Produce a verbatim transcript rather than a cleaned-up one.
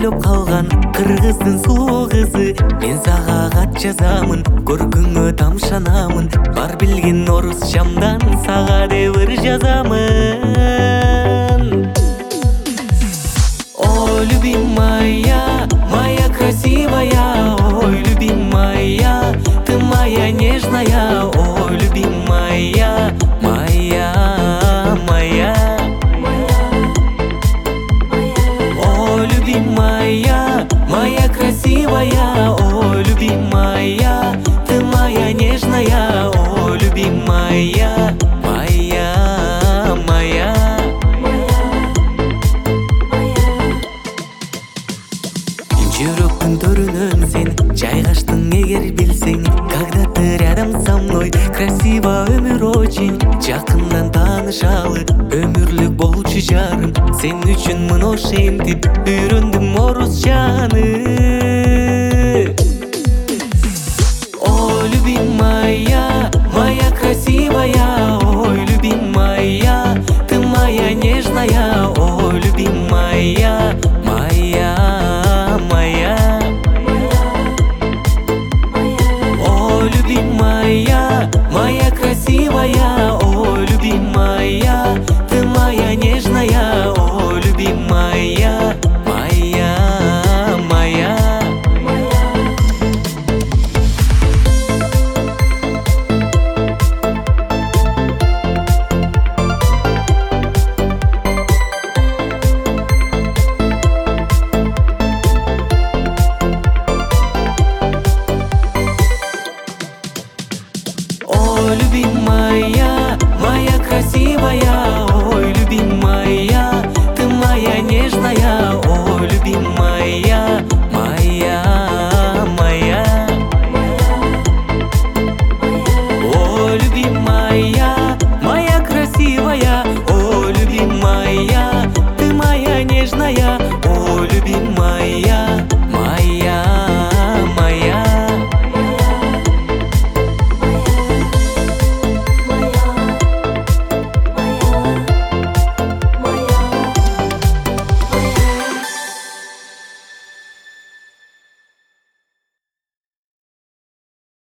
күйрөп калган кыргыздын сулуу кызы. Мен сага кат жазамын, көркүңө тамшанамын. Бар билген орус жамдан сага деп ыр жазамын. О, любимая, моя красивая, ой, любимая, ты моя нежная, о, любимая, моя, моя. О, любимая, моя красивая, о, любимая, ты моя нежная, о, любимая, моя, моя. Жүрөктүн төрүнөн сен жайгаштың эгер билсең. Когда ты рядом со мной, красиво өмүр очень. Жакындан таанышалы, өмүрлүк болчу жарым. Сен үчүн мына ошентип үйрөндүм орусчаны. О, любимая, моя красивая, ой, любимая, ты моя нежная, о, любимая, моя, моя. О, любимая, моя красивая, о, любимая, ты моя нежная, о, любимая, моя, моя. О, любимая, моя красивая, ой, любимая, ты моя нежная.